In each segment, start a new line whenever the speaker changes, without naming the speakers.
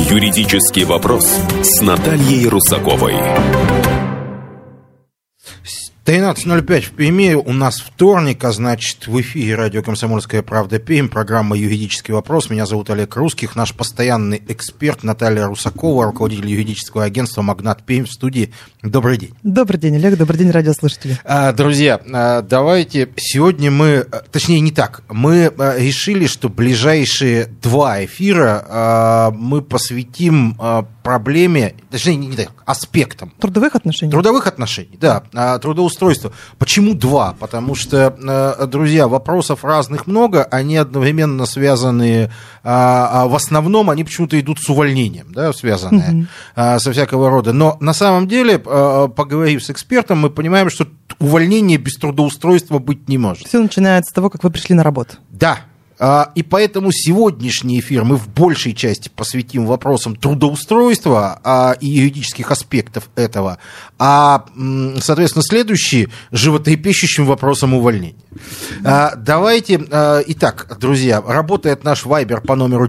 Юридический вопрос с Натальей Русаковой.
13:05 в Перми, у нас вторник, а значит в эфире радио «Комсомольская правда» Пермь, программа «Юридический вопрос». Меня зовут Олег Русских, наш постоянный эксперт Наталья Русакова, руководитель юридического агентства «Магнат Пермь» в студии. Добрый день.
Добрый день, Олег, добрый день, радиослушатели.
Друзья, давайте сегодня мы, точнее не так, мы решили, что ближайшие два эфира мы посвятим проблеме, точнее не так, аспектам.
Трудовых отношений?
Трудовых отношений, да, трудоустройства. Почему два? Потому что, друзья, вопросов разных много, они одновременно связаны, в основном они почему-то идут с увольнением, да, связанные со всякого рода. Но на самом деле, поговорив с экспертом, мы понимаем, что увольнение без трудоустройства быть не может.
Все начинается с того, как вы пришли на работу.
Да. И поэтому сегодняшний эфир мы в большей части посвятим вопросам трудоустройства и юридических аспектов этого, соответственно, следующий животрепещущим вопросом увольнения. Давайте, итак, друзья, работает наш вайбер по номеру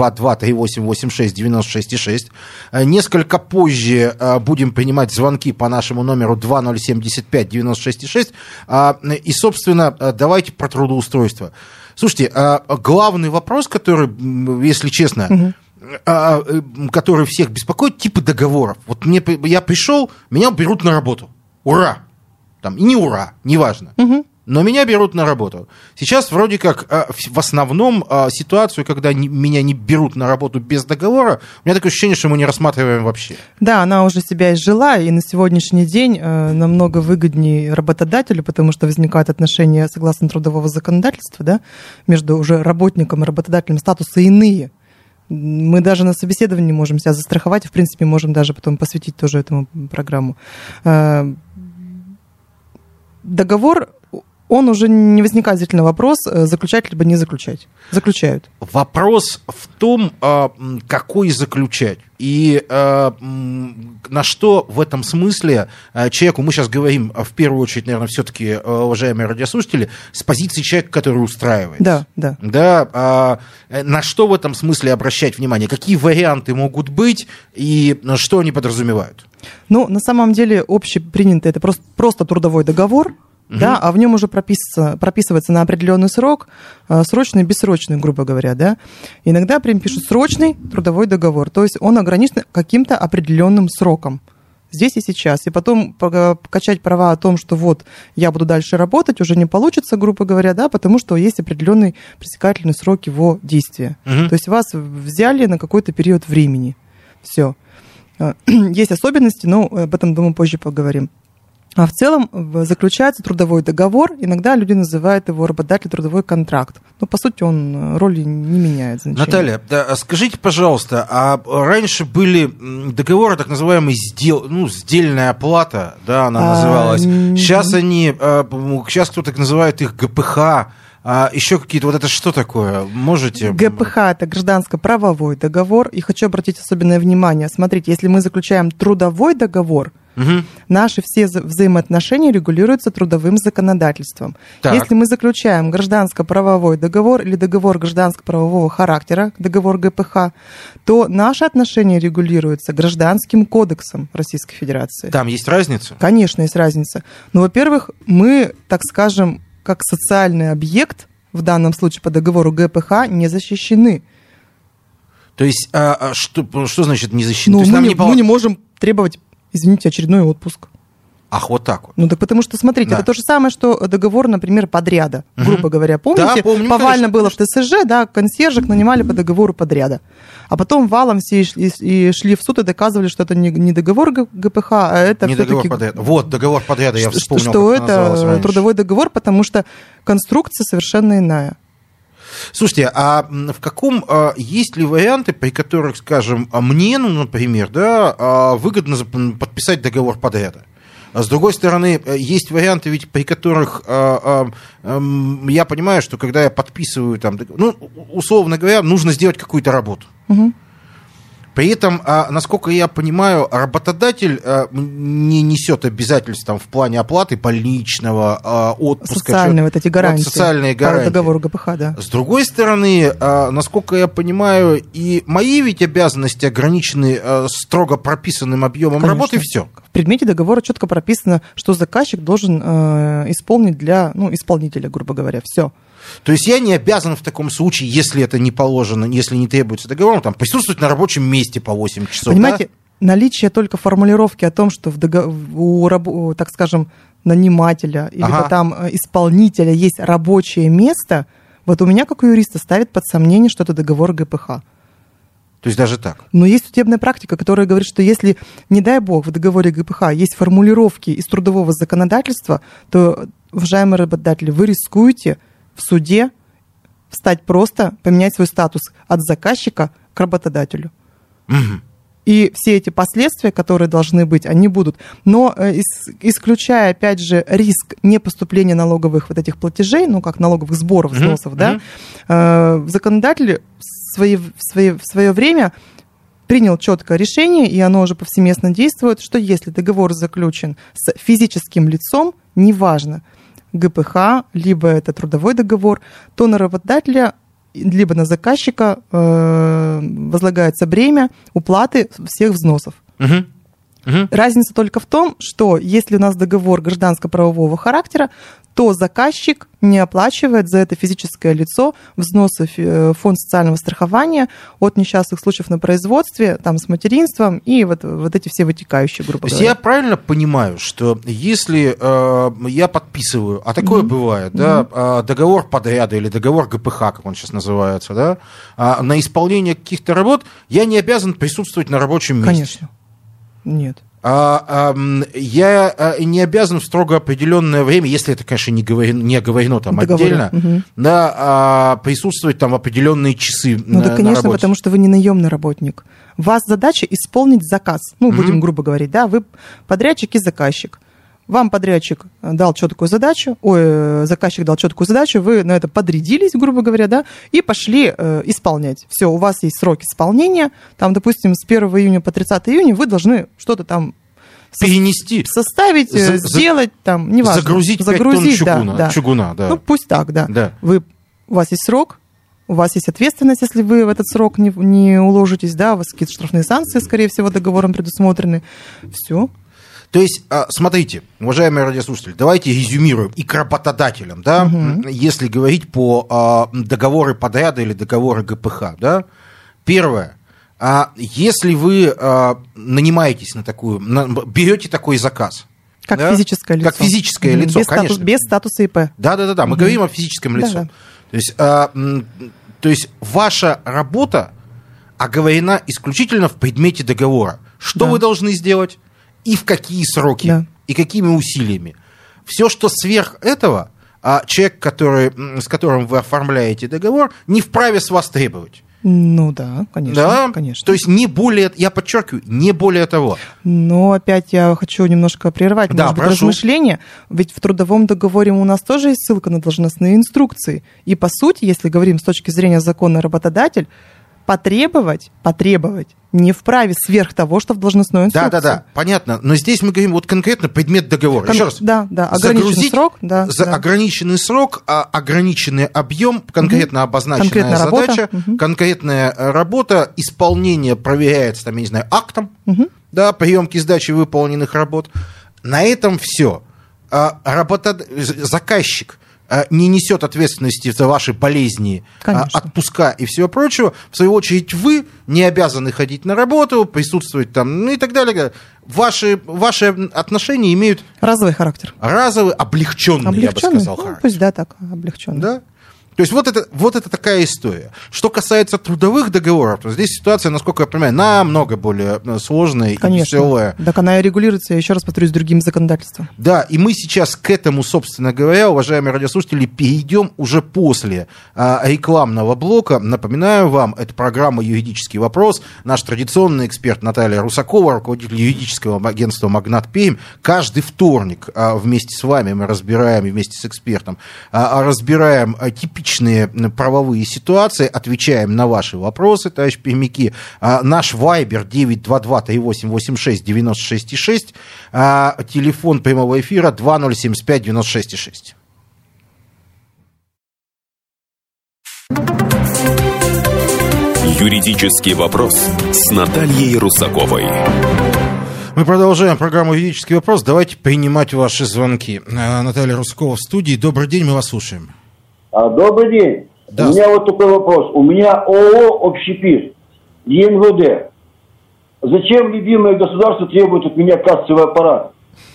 922-3886-96,6. Несколько позже будем принимать звонки по нашему номеру 2075-96,6. И, собственно, давайте про трудоустройство. Слушайте, главный вопрос, который, если честно, который всех беспокоит, типы договоров. Вот я пришел, меня берут на работу. Ура! Там, и не ура, неважно. Но меня берут на работу. Сейчас вроде как в основном ситуацию, когда меня не берут на работу без договора, у меня такое ощущение, что мы не рассматриваем вообще.
Да, она уже себя изжила, и на сегодняшний день намного выгоднее работодателю, потому что возникают отношения согласно трудового законодательства, да, между уже работником и работодателем, статусы иные. Мы даже на собеседовании можем себя застраховать, и, в принципе, можем даже потом посвятить тоже этому программу. Договор... Он уже не возникает действительно вопрос, заключать либо не заключать. Заключают.
Вопрос в том, какой заключать. И на что в этом смысле человеку, мы сейчас говорим в первую очередь, наверное, все-таки, уважаемые радиослушатели, с позиции человека, который устраивает.
Да, да.
Да, на что в этом смысле обращать внимание? Какие варианты могут быть и что они подразумевают?
Ну, на самом деле, общепринятый это просто трудовой договор. Да, а в нем уже прописывается на определенный срок, срочный и бессрочный, грубо говоря, да. Иногда прям пишут срочный трудовой договор, то есть он ограничен каким-то определенным сроком, здесь и сейчас. И потом качать права о том, что вот я буду дальше работать, уже не получится, грубо говоря, да, потому что есть определенный пресекательный срок его действия. То есть вас взяли на какой-то период времени. Все. Есть особенности, но об этом, думаю, позже поговорим. А в целом заключается трудовой договор, иногда люди называют его работодатель трудовой контракт. Но, по сути, он роли не меняет значения.
Наталья, да, скажите, пожалуйста, а раньше были договоры, так называемые сдельная оплата, да, она называлась. Сейчас кто-то называет их ГПХ. А еще какие-то, вот это что такое? Можете?
ГПХ – это гражданско-правовой договор. И хочу обратить особенное внимание. Смотрите, если мы заключаем трудовой договор, наши все взаимоотношения регулируются трудовым законодательством. Так. Если мы заключаем гражданско-правовой договор или договор гражданско-правового характера, договор ГПХ, то наши отношения регулируются Гражданским кодексом Российской Федерации.
Там есть разница?
Конечно, есть разница. Но, во-первых, мы, так скажем, как социальный объект, в данном случае по договору ГПХ, не защищены.
То есть, что значит не защищены?
Мы не можем требовать, извините, очередной отпуск.
Ах, вот так вот.
Ну, так потому что, смотрите, это то же самое, что договор, например, подряда, грубо говоря. Помните,
да, помню,
повально было в ТСЖ, да, консьержек нанимали по договору подряда. А потом валом все и шли в суд и доказывали, что это не договор ГПХ, а это
не
все-таки...
договор подряда. Вот, договор подряда, я вспомнил,
что это трудовой договор, потому что конструкция совершенно иная.
Слушайте, а в каком есть ли варианты, при которых, скажем, мне, например, да, выгодно подписать договор подряда? А с другой стороны, есть варианты, ведь при которых я понимаю, что когда я подписываю, там, условно говоря, нужно сделать какую-то работу. При этом, насколько я понимаю, работодатель не несет обязательств там, в плане оплаты больничного, отпуска.
Социальные вот эти гарантии.
Вот социальные гарантии.
По договору ГПХ, да.
С другой стороны, насколько я понимаю, и мои ведь обязанности ограничены строго прописанным объемом работы, и все.
В предмете договора четко прописано, что заказчик должен исполнить для исполнителя, грубо говоря, все.
То есть я не обязан в таком случае, если это не положено, если не требуется договором, там, присутствовать на рабочем месте по 8 часов.
Понимаете, наличие только формулировки о том, что у так скажем, нанимателя или там исполнителя есть рабочее место, вот у меня, как у юриста, ставит под сомнение, что это договор ГПХ.
То есть даже так?
Но есть судебная практика, которая говорит, что если, не дай бог, в договоре ГПХ есть формулировки из трудового законодательства, то, уважаемые работодатели, вы рискуете в суде встать просто, поменять свой статус от заказчика к работодателю.
Угу.
И все эти последствия, которые должны быть, они будут. Но исключая, опять же, риск непоступления налоговых вот этих платежей, как налоговых сборов, взносов, законодатель в свое время принял четкое решение, и оно уже повсеместно действует, что если договор заключен с физическим лицом, неважно, ГПХ, либо это трудовой договор, то на работодателя либо на заказчика возлагается бремя уплаты всех взносов. Разница только в том, что если у нас договор гражданско-правового характера, то заказчик не оплачивает за это физическое лицо взносы в фонд социального страхования от несчастных случаев на производстве, там, с материнством и вот эти все вытекающие, грубо говоря.
То есть я правильно понимаю, что если я подписываю, а такое бывает, да, договор подряда или договор ГПХ, как он сейчас называется, да, на исполнение каких-то работ, я не обязан присутствовать на рабочем месте?
Конечно. Нет.
Я не обязан в строго определенное время, если это, конечно, не оговорено там отдельно, присутствовать там в определенные часы на
да, конечно,
работе.
Потому что вы не наемный работник. У вас задача исполнить заказ. Будем грубо говорить, да, вы подрядчик и заказчик. Вам подрядчик дал четкую задачу, заказчик дал четкую задачу, вы на это подрядились, грубо говоря, да, и пошли исполнять. Все, у вас есть срок исполнения, там, допустим, с 1 июня по 30 июня вы должны что-то там
перенести,
составить, сделать, там, неважно.
Загрузить 5 тонн чугуна. Да.
Пусть так, да. У вас есть срок, у вас есть ответственность, если вы в этот срок не уложитесь, да, у вас какие-то штрафные санкции, скорее всего, договором предусмотрены. Все.
То есть, смотрите, уважаемые радиослушатели, давайте резюмируем и к работодателям, да, если говорить по договоры подряда или договоры ГПХ, да. Первое, если вы нанимаетесь на такую, берете такой заказ.
Как физическое лицо.
Как физическое лицо, конечно.
Без статуса ИП.
Да, мы говорим о физическом лице. То есть ваша работа оговорена исключительно в предмете договора. Что вы должны сделать? И в какие сроки, и какими усилиями. Все, что сверх этого, человек, с которым вы оформляете договор, не вправе с вас требовать.
Ну да, конечно, конечно.
То есть не более, я подчеркиваю, не более того.
Но опять я хочу немножко прервать, может быть, размышления. Ведь в трудовом договоре у нас тоже есть ссылка на должностные инструкции. И по сути, если говорим с точки зрения закона, работодатель потребовать не вправе сверх того, что в должностной инструкции.
Да, понятно. Но здесь мы говорим вот конкретно предмет договора. Еще раз.
Да, ограниченный срок.
Ограниченный срок, ограниченный объем, конкретно обозначенная задача, конкретная работа, исполнение проверяется, там, я не знаю, актом, приемки сдачи выполненных работ. На этом все. Заказчик не несет ответственности за ваши болезни, отпуска и всего прочего. В свою очередь, вы не обязаны ходить на работу, присутствовать там, и так далее. Ваши отношения имеют...
Разовый характер.
Разовый, облегченный, я бы сказал, характер.
Пусть, так, облегченный.
Да? То есть вот это такая история. Что касается трудовых договоров, то здесь ситуация, насколько я понимаю, намного более сложная и веселая.
Так она и регулируется, я еще раз повторюсь, другим законодательством.
Да, и мы сейчас к этому, собственно говоря, уважаемые радиослушатели, перейдем уже после рекламного блока. Напоминаю вам, это программа «Юридический вопрос». Наш традиционный эксперт Наталья Русакова, руководитель юридического агентства «Магнат Пермь». Каждый вторник вместе с вами мы разбираем, вместе с экспертом, разбираем типичные различные правовые ситуации, отвечаем на ваши вопросы, товарищ Пермяки. Наш Вайбер 922-3886-96-6, телефон прямого эфира 2075-96-6.
Юридический вопрос с Натальей Русаковой.
Мы продолжаем программу «Юридический вопрос». Давайте принимать ваши звонки. Наталья Русакова в студии. Добрый день, мы вас слушаем.
Добрый день.
Да.
У меня вот такой вопрос. У меня ООО «Общепит», ЕНВД. Зачем любимое государство требует от меня кассовый аппарат?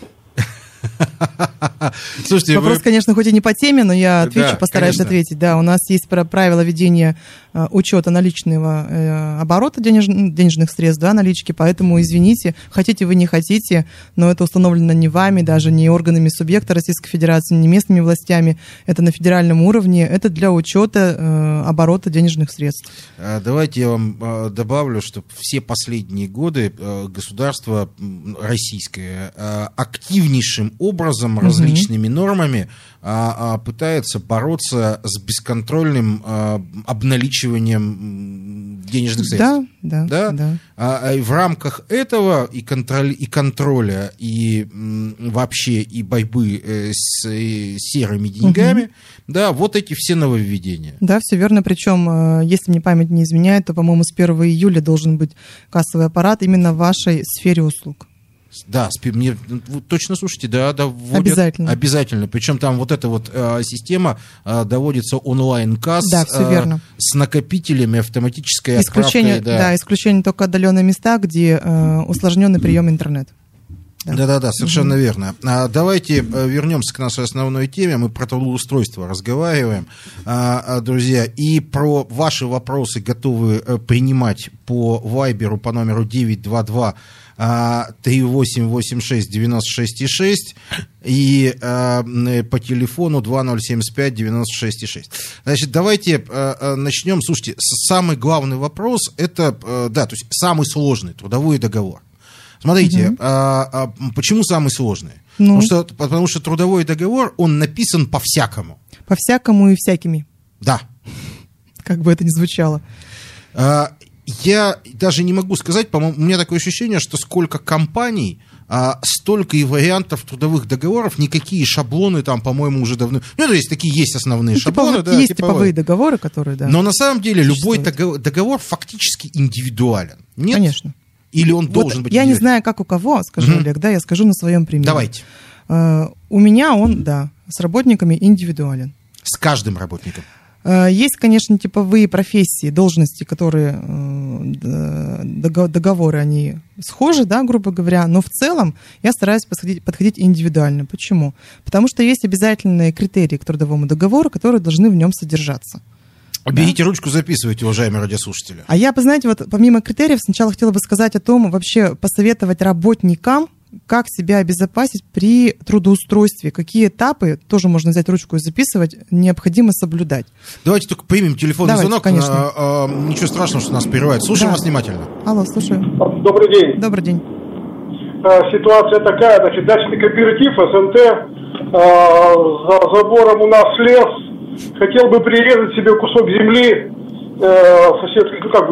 Слушайте,
вопрос, конечно, хоть и не по теме, но я отвечу,
да,
постараюсь
конечно.
ответить. Да, у нас есть правила ведения учета наличного оборота денежных средств, да, налички, поэтому, извините, хотите вы, не хотите, но это установлено не вами, даже не органами субъекта Российской Федерации, не местными властями, это на федеральном уровне, это для учета оборота денежных средств.
Давайте я вам добавлю, что все последние годы государство российское активнейшим образом, различными нормами пытается бороться с бесконтрольным обналичиванием денежных средств.
Да.
И в рамках этого и контроля, и вообще и борьбы с серыми деньгами, да, вот эти все нововведения.
Да, все верно. Причем, если мне память не изменяет, то, по-моему, с 1 июля должен быть кассовый аппарат именно в вашей сфере услуг.
Да, мне точно слушайте, да, вводят, обязательно. Причем там вот эта вот система доводится онлайн-касс,
да, все верно,
с накопителями, автоматической отправкой.
Да, исключение только отдаленные места, где усложненный прием интернет.
Да, совершенно верно. Давайте вернемся к нашей основной теме. Мы про трудоустройство разговариваем, друзья, и про ваши вопросы готовы принимать по вайберу по номеру 922 3886-96-6 и по телефону 2075-96-6. Значит, давайте начнем. Слушайте, самый главный вопрос — это, да, то есть самый сложный трудовой договор. Смотрите, почему самый сложный? Потому что трудовой договор, он написан по-всякому.
По-всякому и всякими.
Да.
Как бы это ни звучало.
Я даже не могу сказать, по-моему, у меня такое ощущение, что сколько компаний, столько и вариантов трудовых договоров, никакие шаблоны там, по-моему, уже давно... Ну, то есть такие есть основные шаблоны. Да,
есть типовые договоры, которые, да.
Но на самом деле любой договор фактически индивидуален. Нет?
Конечно.
Или он должен быть
индивидуален? Я не знаю, как у кого, скажу, Олег, да, я скажу на своем примере.
Давайте.
У меня он, да, с работниками индивидуален.
С каждым работником?
Есть, конечно, типовые профессии, должности, которые договоры, они схожи, да, грубо говоря, но в целом я стараюсь подходить индивидуально. Почему? Потому что есть обязательные критерии к трудовому договору, которые должны в нем содержаться.
Берите ручку, записывайте, уважаемые радиослушатели.
А я, знаете, вот помимо критериев сначала хотела бы сказать о том, вообще посоветовать работникам, как себя обезопасить при трудоустройстве, какие этапы, тоже можно взять ручку и записывать, необходимо соблюдать.
Давайте только примем телефонный звонок.
Конечно.
Ничего страшного, что нас прерывает. Слушаем вас внимательно.
Алло, слушаю.
Добрый день.
Добрый день.
Ситуация такая, значит, дачный кооператив, СНТ, за забором у нас лес, хотел бы прирезать себе кусок земли, сосед,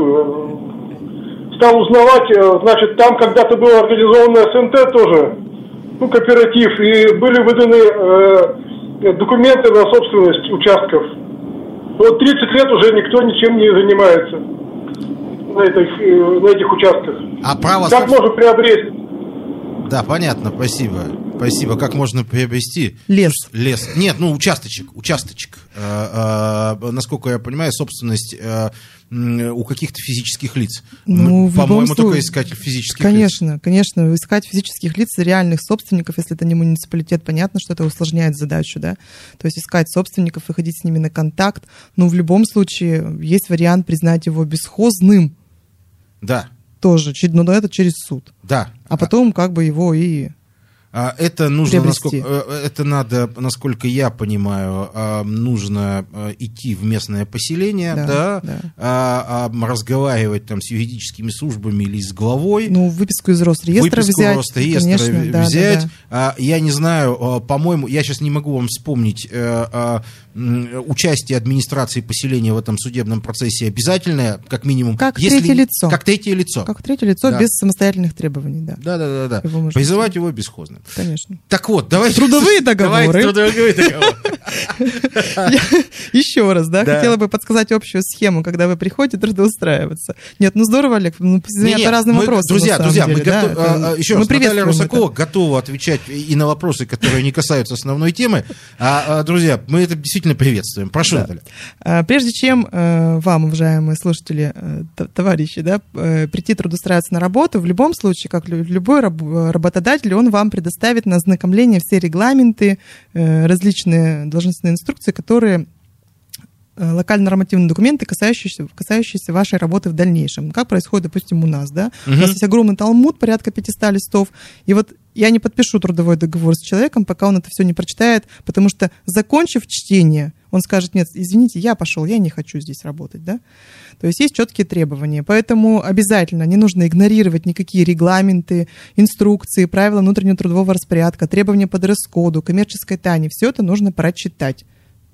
стал узнавать, значит, там когда-то было организовано СНТ тоже, кооператив, и были выданы документы на собственность участков. Вот 30 лет уже никто ничем не занимается на этих участках.
А право
как можно приобрести?
Да, понятно, спасибо. Спасибо. Как можно приобрести?
Лес.
Нет, участочек. Насколько я понимаю, собственность у каких-то физических лиц. По-моему, только искать физических лиц.
Конечно, искать физических лиц, реальных собственников, если это не муниципалитет, понятно, что это усложняет задачу, да. То есть искать собственников, выходить с ними на контакт. Но в любом случае есть вариант признать его бесхозным.
Да.
Тоже, но это через суд.
Да.
А потом как бы его и...
Это нужно, это надо, насколько я понимаю, нужно идти в местное поселение, разговаривать там с юридическими службами или с главой.
Ну, выписку из Росреестра
взять. Я не знаю, по-моему, я сейчас не могу вам вспомнить, участие администрации поселения в этом судебном процессе обязательное, как минимум.
Как третье лицо.
Как третье лицо.
Как третье лицо, без самостоятельных требований, да.
Да. Призывать его бесхозно.
Конечно.
Так вот, давайте...
Трудовые договоры. Еще раз, хотела бы подсказать общую схему, когда вы приходите трудоустраиваться. Нет, здорово, Олег, это разные вопросы.
Друзья, еще раз, Наталья Русакова готова отвечать и на вопросы, которые не касаются основной темы. Друзья, мы это действительно приветствуем. Прошу, Наталья.
Прежде чем вам, уважаемые слушатели, товарищи, прийти трудоустраиваться на работу, в любом случае, как любой работодатель, он вам предоставит на ознакомление все регламенты, различные должностные инструкции, которые локально-нормативные документы, касающиеся вашей работы в дальнейшем. Как происходит, допустим, у нас, У нас есть огромный талмуд, порядка 500 листов, и вот я не подпишу трудовой договор с человеком, пока он это все не прочитает, потому что, закончив чтение, он скажет: нет, извините, я пошел, я не хочу здесь работать, То есть есть четкие требования, поэтому обязательно не нужно игнорировать никакие регламенты, инструкции, правила внутреннего трудового распорядка, требования по дресс-коду, коммерческой тайне. Все это нужно прочитать.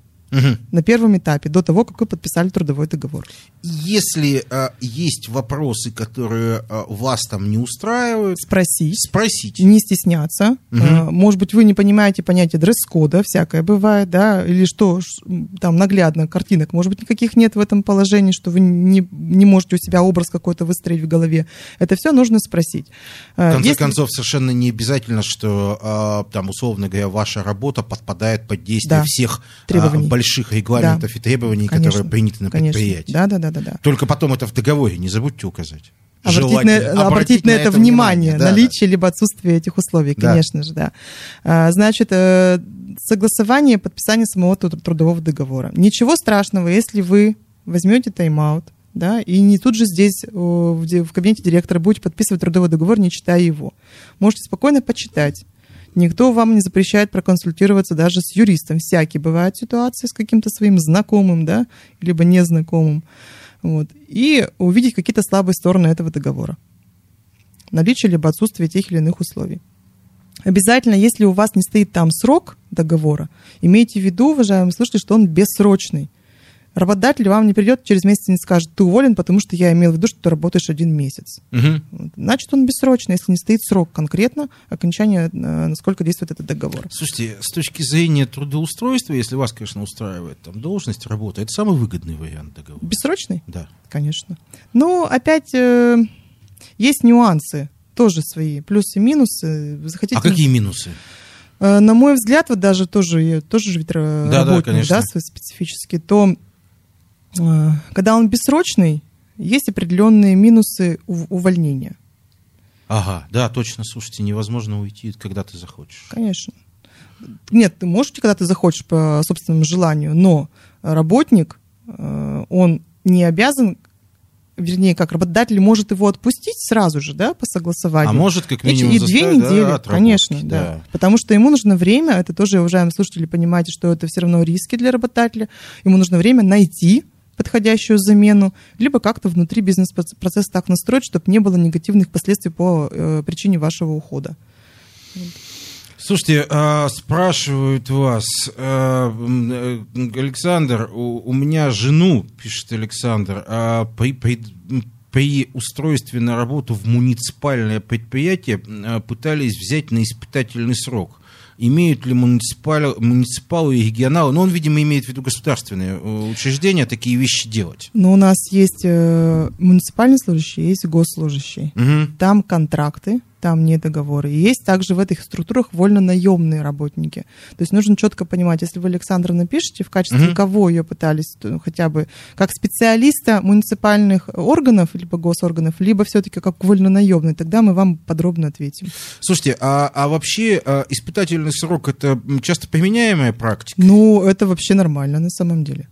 На первом этапе, до того, как вы подписали трудовой договор.
Если есть вопросы, которые вас там не устраивают, спросите.
Не стесняться. Может быть, вы не понимаете понятие дресс-кода, всякое бывает, или что там наглядно, картинок, может быть, никаких нет в этом положении, что вы не можете у себя образ какой-то выстроить в голове. Это все нужно спросить.
В конце концов, совершенно не обязательно, что там, условно говоря, ваша работа подпадает под действие всех требований, больших регламентов и требований, которые приняты на предприятии.
Да.
Только потом это в договоре не забудьте указать.
Обратить на это внимание, наличие либо отсутствие этих условий, конечно же, Значит, согласование, подписание самого трудового договора. Ничего страшного, если вы возьмете тайм-аут, и не тут же здесь в кабинете директора будете подписывать трудовой договор, не читая его. Можете спокойно почитать. Никто вам не запрещает проконсультироваться даже с юристом. Всякие бывают ситуации с каким-то своим знакомым, либо незнакомым. И увидеть какие-то слабые стороны этого договора. Наличие либо отсутствие тех или иных условий. Обязательно, если у вас не стоит там срок договора, имейте в виду, уважаемые слушатели, что он бессрочный. Работодатель вам не придет через месяц и не скажет: ты уволен, потому что я имел в виду, что ты работаешь 1 месяц. Значит, он бессрочный, если не стоит срок конкретно окончания, насколько действует этот договор.
Слушайте, с точки зрения трудоустройства, если вас, конечно, устраивает там должность, работа, это самый выгодный вариант договора.
Бессрочный?
Да.
Конечно. Но опять есть нюансы, тоже свои, плюсы и минусы.
А какие минусы?
На мой взгляд, даже тоже ведь работник, свой специфический, то когда он бессрочный, есть определенные минусы увольнения.
Ага, да, точно, слушайте, невозможно уйти, когда ты захочешь.
Конечно. Нет, ты можешь уйти, когда ты захочешь по собственному желанию, но работник, он не обязан, вернее, как работодатель может его отпустить сразу же, по согласованию.
А может, как минимум,
и 2 недели, конечно, да. Потому что ему нужно время, это тоже, уважаемые слушатели, понимаете, что это все равно риски для работодателя, ему нужно время найти подходящую замену, либо как-то внутри бизнес-процесса так настроить, чтобы не было негативных последствий по причине вашего ухода.
Слушайте, спрашивают вас, Александр, у меня жену, пишет Александр, при устройстве на работу в муниципальное предприятие пытались взять на испытательный срок. Имеют ли муниципалы и регионалы, он, видимо, имеет в виду государственные учреждения, такие вещи делать?
Но у нас есть муниципальные служащие, есть госслужащие. Там контракты, там не договоры. И есть также в этих структурах вольно-наемные работники. То есть нужно четко понимать, если вы, Александра, напишите, в качестве кого ее пытались, хотя бы как специалиста муниципальных органов, либо госорганов, либо все-таки как вольно-наемный, тогда мы вам подробно ответим.
Слушайте, а вообще испытательный срок — это часто применяемая практика?
Ну, это вообще нормально на самом деле.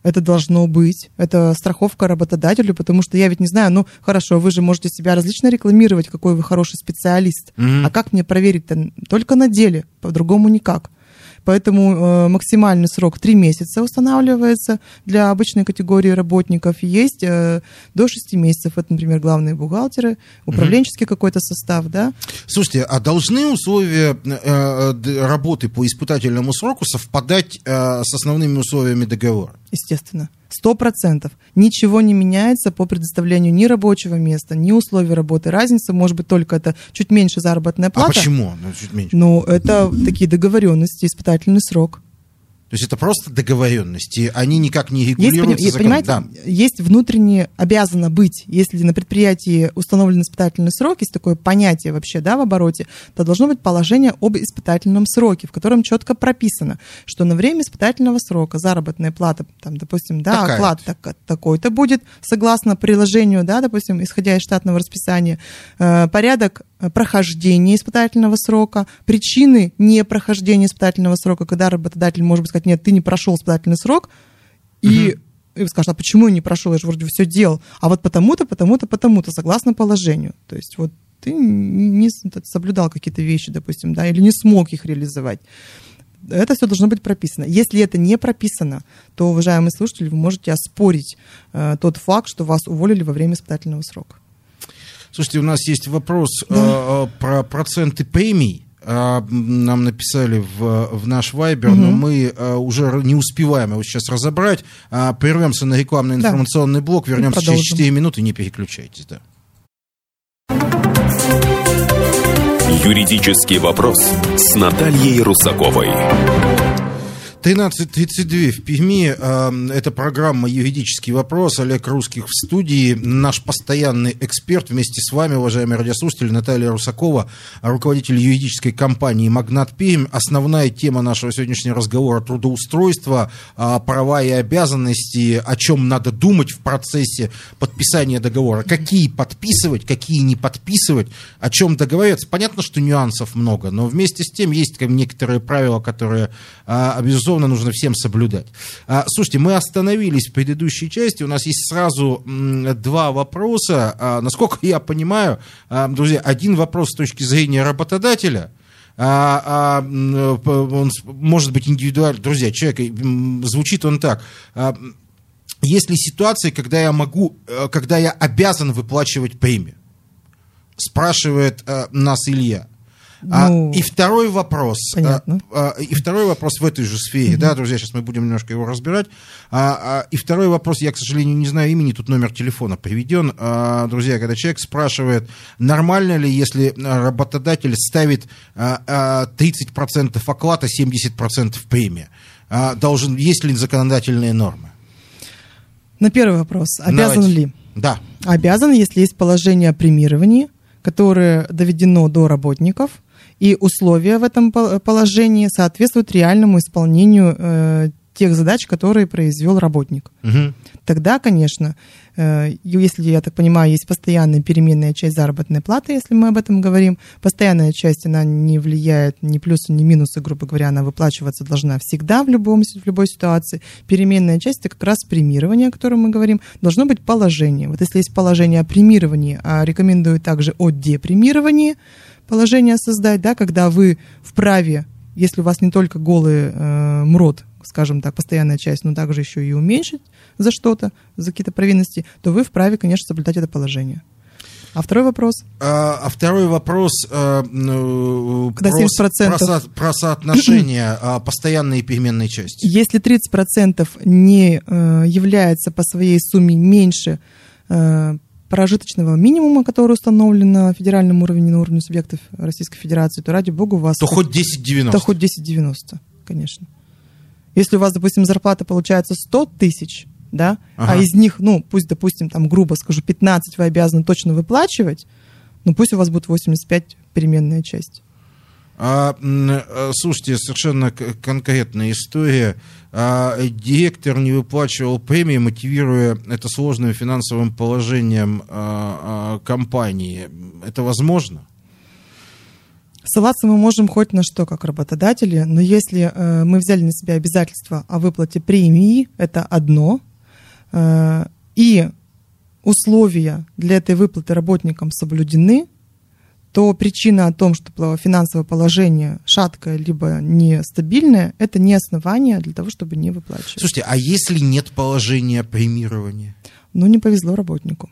Это должно быть. Это страховка работодателю, потому что я ведь не знаю, ну, хорошо, вы же можете себя различно рекламировать, какой вы хороший специалист. А как мне проверить-то? Только на деле, по-другому никак. Поэтому максимальный срок 3 месяца устанавливается для обычной категории работников. Есть до 6 месяцев. Это, например, главные бухгалтеры, управленческий какой-то состав, да.
Слушайте, а должны условия работы по испытательному сроку совпадать с основными условиями договора?
Естественно. 100%. Ничего не меняется по предоставлению ни рабочего места, ни условий работы. Разница может быть только это чуть меньше заработная плата.
А почему? Чуть меньше.
Ну, это такие договоренности, испытательный срок.
То есть это просто договоренности, они никак не регулируются законом.
Понимаете, есть внутренне обязано быть, если на предприятии установлен испытательный срок, есть такое понятие вообще, да, в обороте, то должно быть положение об испытательном сроке, в котором четко прописано, что на время испытательного срока заработная плата, там, допустим, да, оклад такой-то будет, согласно приложению, да, допустим, исходя из штатного расписания, порядок прохождения испытательного срока, причины непрохождения испытательного срока, когда работодатель может быть сказать, нет, ты не прошел испытательный срок, и скажет, а почему я не прошел, я же вроде все делал, а вот потому-то, потому-то, потому-то, согласно положению. То есть вот ты не соблюдал какие-то вещи, допустим, да, или не смог их реализовать. Это все должно быть прописано. Если это не прописано, то, уважаемые слушатели, вы можете оспорить тот факт, что вас уволили во время испытательного срока.
Слушайте, у нас есть вопрос про проценты премий. Нам написали в наш Вайбер, но мы уже не успеваем его сейчас разобрать. Прервемся на рекламно-информационный блок, вернемся через 4 минуты, не переключайтесь. Да.
Юридический вопрос с Натальей Русаковой.
13:32 в Перми. Это программа «Юридический вопрос». Олег Русских в студии. Наш постоянный эксперт вместе с вами, уважаемые радиослушатели, Наталья Русакова, руководитель юридической компании «Магнат Пермь». Основная тема нашего сегодняшнего разговора – трудоустройство, права и обязанности, о чем надо думать в процессе подписания договора. Какие подписывать, какие не подписывать, о чем договариваться. Понятно, что нюансов много, но вместе с тем есть некоторые правила, которые, безусловно, нужно всем соблюдать. Слушайте, мы остановились в предыдущей части, у нас есть сразу 2 вопроса. Насколько я понимаю, друзья, один вопрос с точки зрения работодателя, он может быть индивидуальный. Друзья, человек, звучит он так. Есть ли ситуации, когда я обязан выплачивать премию? Спрашивает нас Илья. И второй вопрос. И второй вопрос в этой же сфере, да, друзья, сейчас мы будем немножко его разбирать. И второй вопрос, я, к сожалению, не знаю имени, тут номер телефона приведен. Друзья, когда человек спрашивает, нормально ли, если работодатель ставит 30% оклада, 70% премии? Есть ли законодательные нормы?
На первый вопрос. Обязан ли?
Да.
Обязан, если есть положение о премировании, которое доведено до работников, и условия в этом положении соответствуют реальному исполнению тех задач, которые произвел работник. Тогда, конечно, если, я так понимаю, есть постоянная переменная часть заработной платы, если мы об этом говорим, постоянная часть, она не влияет ни плюсы, ни минусы, грубо говоря, она выплачиваться должна всегда в любой ситуации. Переменная часть – это как раз премирование, о котором мы говорим, должно быть положение. Вот если есть положение о премировании, а рекомендую также о депремировании, положение создать, да, когда вы вправе, если у вас не только голый МРОТ, скажем так, постоянная часть, но также еще и уменьшить за что-то, за какие-то провинности, то вы вправе, конечно, соблюдать это положение. А второй вопрос?
Второй вопрос про соотношение постоянной и переменной части.
Если 30% не является по своей сумме меньше прожиточного минимума, который установлен на федеральном уровне, на уровне субъектов Российской Федерации, то, ради бога, у вас...
То хоть 10,90.
То хоть 10,90, конечно. Если у вас, допустим, зарплата получается 100 тысяч, да, а из них, пусть, допустим, там, грубо скажу, 15 вы обязаны точно выплачивать, пусть у вас будет 85 переменная часть.
Слушайте, совершенно конкретная история. Директор не выплачивал премии, мотивируя это сложным финансовым положением компании. Это возможно?
Ссылаться мы можем хоть на что, как работодатели, но если мы взяли на себя обязательства о выплате премии, это одно, и условия для этой выплаты работникам соблюдены, то причина о том, что финансовое положение шаткое либо нестабильное, это не основание для того, чтобы не выплачивать.
Слушайте, а если нет положения премирования?
Ну, не повезло работнику.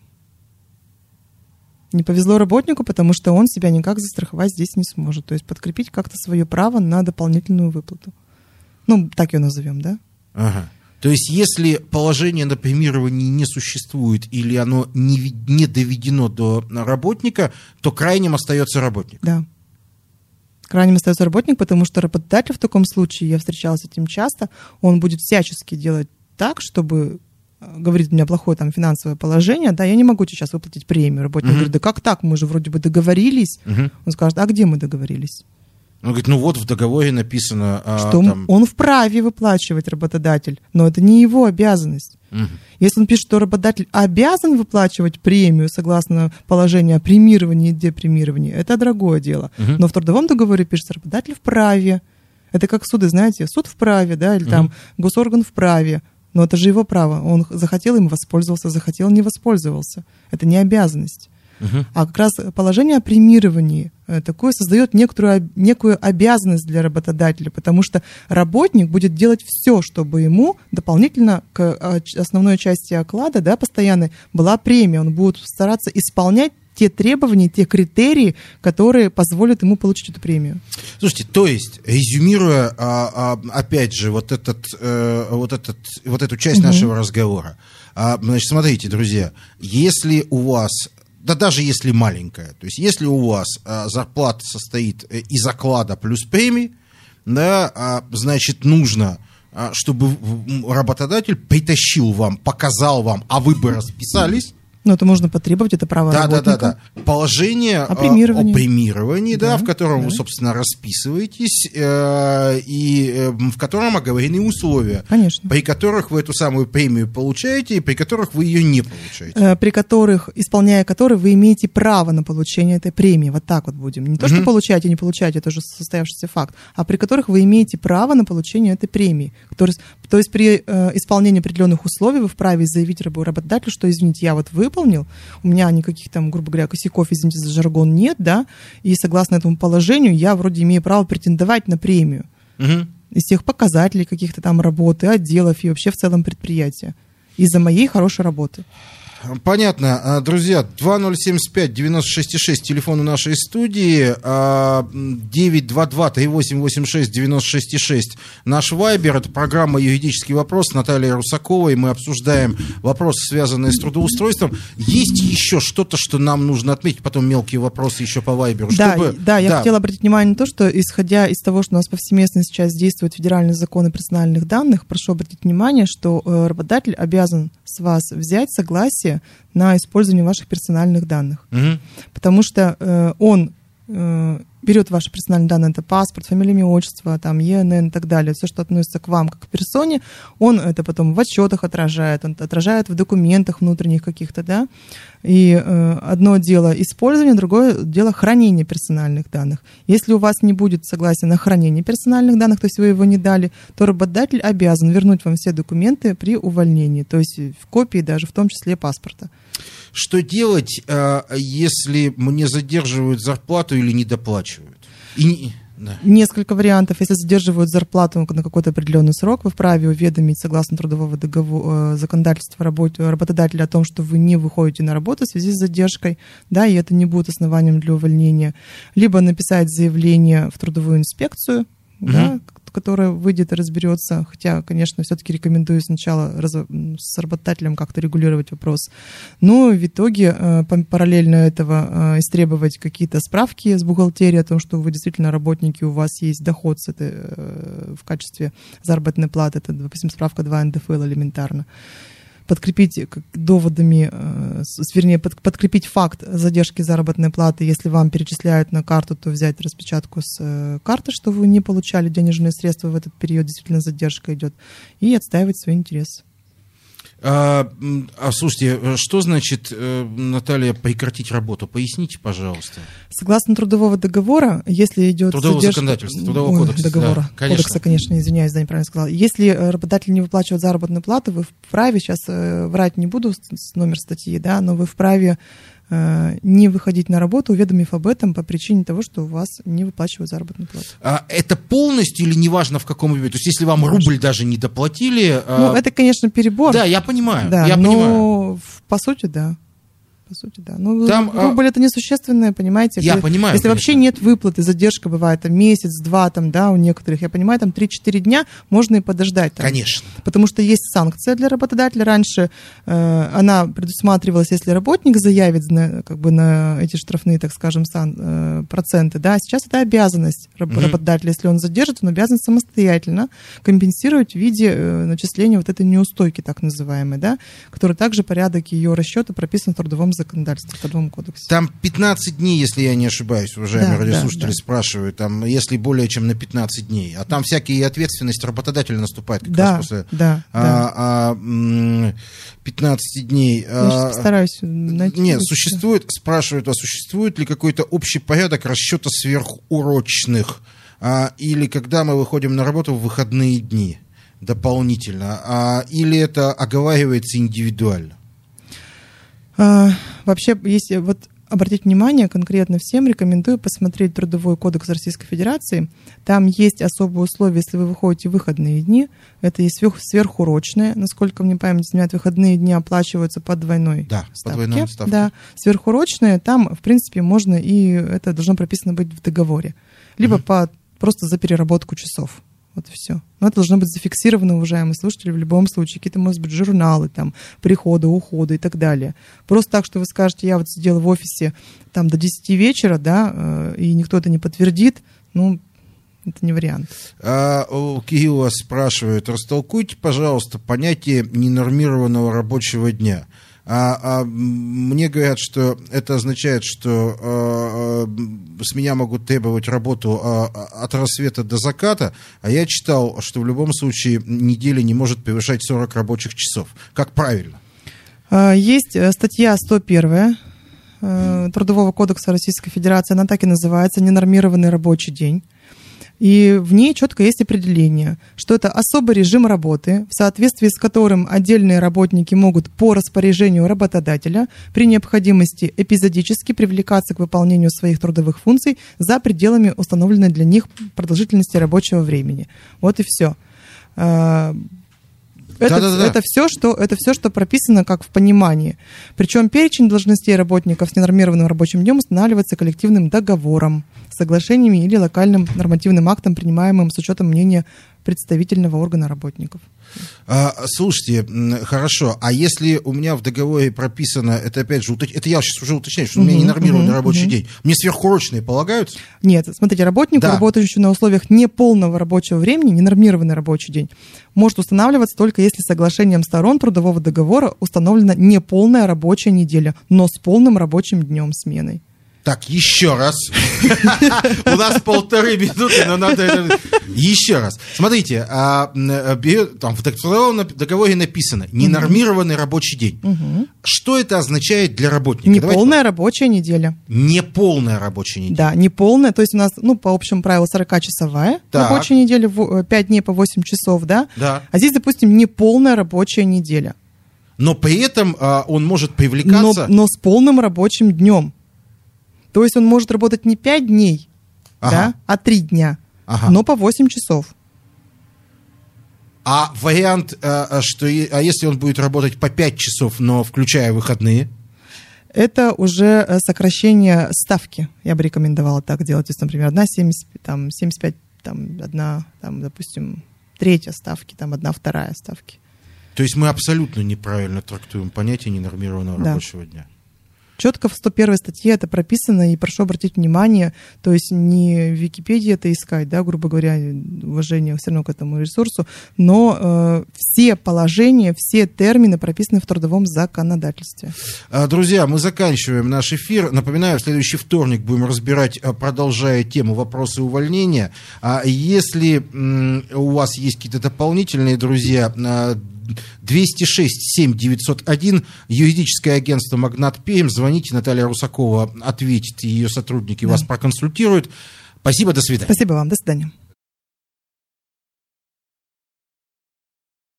Не повезло работнику, потому что он себя никак застраховать здесь не сможет. То есть подкрепить как-то свое право на дополнительную выплату. Ну, так ее назовем, да?
Ага. То есть если положение на премирование не существует или оно не доведено до работника, то крайним остается работник?
Да. Крайним остается работник, потому что работодатель в таком случае, я встречалась с этим часто, он будет всячески делать так, чтобы... Говорит, у меня плохое там финансовое положение, да, я не могу сейчас выплатить премию. Работник говорит, да как так, мы же вроде бы договорились. Он скажет, а где мы договорились?
Он говорит, ну вот в договоре написано...
что он вправе выплачивать, работодатель, но это не его обязанность. Если он пишет, что работодатель обязан выплачивать премию согласно положению о премировании и депремировании, это другое дело. Но в трудовом договоре пишется, работодатель вправе. Это как суды, знаете, суд вправе, да, или там госорган вправе. Но это же его право. Он захотел, им воспользовался, захотел, не воспользовался. Это не обязанность. А как раз положение о премировании такое создает некую обязанность для работодателя, потому что работник будет делать все, чтобы ему дополнительно к основной части оклада, да, постоянной, была премия. Он будет стараться исполнять те требования, те критерии, которые позволят ему получить эту премию.
Слушайте, то есть, резюмируя, опять же, вот эту часть нашего разговора, значит, смотрите, друзья, если у вас, да даже если маленькая, то есть если у вас зарплата состоит из оклада плюс премии, да, значит, нужно, чтобы работодатель притащил вам, показал вам, а вы бы расписались.
Но это можно потребовать, это право работника.
Да. Положение о премировании, да, в котором вы, собственно, расписываетесь, и в котором оговорены условия,
конечно,
при которых вы эту самую премию получаете, и при которых вы ее не получаете.
При которых, исполняя которые, вы имеете право на получение этой премии. Вот так вот будем. Не то, что получаете, не получаете, это уже состоявшийся факт, а при которых вы имеете право на получение этой премии. То есть при исполнении определенных условий вы вправе заявить работодателю, что, извините, я вот выполнил, у меня никаких там, грубо говоря, косяков, извините за жаргон, нет, да, и согласно этому положению я вроде имею право претендовать на премию из тех показателей каких-то там работы, отделов и вообще в целом предприятия из-за моей хорошей работы.
Понятно. Друзья, 2075-96-6, телефон у нашей студии, 922-3886-96-6, наш вайбер, это программа «Юридический вопрос» с Натальей Русаковой, мы обсуждаем вопросы, связанные с трудоустройством. Есть еще что-то, что нам нужно отметить, потом мелкие вопросы еще по вайберу?
Да, я хотела обратить внимание на то, что, исходя из того, что у нас повсеместно сейчас действует федеральный закон о персональных данных, прошу обратить внимание, что работодатель обязан с вас взять согласие на использование ваших персональных данных. Потому что он берет ваши персональные данные, это паспорт, фамилия, имя, отчество, там, ЕНН и так далее, все, что относится к вам как к персоне, он это потом в отчетах отражает, он отражает в документах внутренних каких-то, да, и одно дело использование, другое дело хранение персональных данных. Если у вас не будет согласия на хранение персональных данных, то есть вы его не дали, то работодатель обязан вернуть вам все документы при увольнении, то есть в копии даже, в том числе паспорта.
Что делать, если мне задерживают зарплату или не доплачивают?
Несколько вариантов. Если задерживают зарплату на какой-то определенный срок, вы вправе уведомить согласно трудового договора, законодательства работодателя о том, что вы не выходите на работу в связи с задержкой, да, и это не будет основанием для увольнения. Либо написать заявление в трудовую инспекцию, да, которая выйдет и разберется, хотя, конечно, все-таки рекомендую сначала с работодателем как-то регулировать вопрос. Но в итоге параллельно этого истребовать какие-то справки с бухгалтерии о том, что вы действительно работники, у вас есть доход с этой, в качестве заработной платы, это, допустим, справка 2 НДФЛ элементарно. Подкрепить доводами, вернее, подкрепить факт задержки заработной платы. Если вам перечисляют на карту, то взять распечатку с карты, что вы не получали денежные средства в этот период, действительно задержка идет, и отстаивать свои интересы.
Слушайте, что значит, Наталья, прекратить работу? Поясните, пожалуйста.
Согласно трудового договора, если идет
трудового
задержка...
законодательства, трудового кодекса.
Договора,
да,
кодекса, конечно, извиняюсь, да, неправильно сказала. Если работодатель не выплачивает заработную плату, вы вправе, сейчас врать не буду номер статьи, да, но вы вправе не выходить на работу, уведомив об этом по причине того, что у вас не выплачивают заработную плату.
Это полностью или неважно в каком виде? То есть если вам рубль даже не доплатили...
Ну, это, конечно, перебор.
Да, я понимаю.
Да,
я
но
понимаю.
по сути, да. По сути, да. Ну,
Там,
рубль это несущественное, понимаете?
Я понимаю.
Если
конечно.
вообще нет выплаты, задержка бывает там месяц-два, там, да, у некоторых, я понимаю, там 3-4 дня можно и подождать. Там,
конечно.
Потому что есть санкция для работодателя. Раньше она предусматривалась, если работник заявит как бы на эти штрафные, так скажем, проценты, да, сейчас это обязанность работодателя. Если он задержит, он обязан самостоятельно компенсировать в виде начисления вот этой неустойки, так называемой, да, которая также порядок ее расчета прописан в трудовом законодательстве, в Трудовом кодексе.
Там 15 дней, если я не ошибаюсь, уважаемые радиослушатели, спрашивают, там, если более чем на 15 дней. А там всякие ответственность работодателя наступает как раз после 15 дней.
Я сейчас постараюсь найти.
Нет, спрашивают, существует ли какой-то общий порядок расчета сверхурочных? Или когда мы выходим на работу в выходные дни дополнительно? Или это оговаривается индивидуально?
Вообще, если вот обратить внимание, конкретно всем рекомендую посмотреть Трудовой кодекс Российской Федерации. Там есть особые условия, если вы выходите в выходные дни. Это есть сверхурочные. Насколько мне память изменяет, выходные дни оплачиваются по двойной ставке.
По двойной ставке.
Да, сверхурочные, там, в принципе, можно, и это должно прописано быть в договоре. Либо просто за переработку часов. Вот и все. Но это должно быть зафиксировано, уважаемые слушатели, в любом случае. Какие-то, может быть, журналы, там, прихода, ухода и так далее. Просто так, что вы скажете, я вот сидела в офисе там до 10 вечера, да, и никто это не подтвердит, ну, это не вариант.
Кирилл вас спрашивает, растолкуйте, пожалуйста, понятие ненормированного рабочего дня. Мне говорят, что это означает, что с меня могут требовать работу от рассвета до заката, а я читал, что в любом случае неделя не может превышать 40 рабочих часов. Как правильно?
Есть статья 101 Трудового кодекса Российской Федерации, она так и называется «Ненормированный рабочий день». И в ней четко есть определение, что это особый режим работы, в соответствии с которым отдельные работники могут по распоряжению работодателя при необходимости эпизодически привлекаться к выполнению своих трудовых функций за пределами установленной для них продолжительности рабочего времени. Вот и все. Это все, что прописано как в понимании. Причем перечень должностей работников с ненормированным рабочим днем устанавливается коллективным договором, соглашениями или локальным нормативным актом, принимаемым с учетом мнения представительного органа работников.
Слушайте, хорошо, а если у меня в договоре прописано, это опять же, это я сейчас уже уточняю, что у меня ненормированный рабочий день, мне сверхурочные полагаются?
Нет, смотрите, работнику, работающему на условиях неполного рабочего времени, ненормированный рабочий день, может устанавливаться только если соглашением сторон трудового договора установлена неполная рабочая неделя, но с полным рабочим днем сменой.
Так, еще раз. У нас 1,5 минуты, но надо это... Еще раз. Смотрите, там в трудовом договоре написано «ненормированный рабочий день». Что это означает для работника?
Неполная рабочая неделя.
Неполная рабочая неделя.
Да, неполная. То есть у нас, по общему правилу, 40-часовая рабочая неделя, 5 дней по 8 часов, да?
Да.
А здесь, допустим, неполная рабочая неделя.
Но при этом он может привлекаться...
Но с полным рабочим днем. То есть он может работать не 5 дней, да, а 3 дня, но по 8 часов.
А вариант, если он будет работать по 5 часов, но включая выходные?
Это уже сокращение ставки. Я бы рекомендовала так делать. Если, например, 1,75, допустим, третья ставки, 1/2 ставки.
То есть мы абсолютно неправильно трактуем понятие ненормированного рабочего дня.
Четко в 101 статье это прописано, и прошу обратить внимание, то есть не в Википедии это искать, да, грубо говоря, уважение все равно к этому ресурсу, но все положения, все термины прописаны в трудовом законодательстве.
Друзья, мы заканчиваем наш эфир. Напоминаю, в следующий вторник будем разбирать, продолжая тему вопросы увольнения. Если у вас есть какие-то дополнительные, друзья, 206-7901, юридическое агентство «Магнат Пермь». Звоните, Наталья Русакова ответит, и ее сотрудники вас проконсультируют. Спасибо, до свидания.
Спасибо вам, до свидания.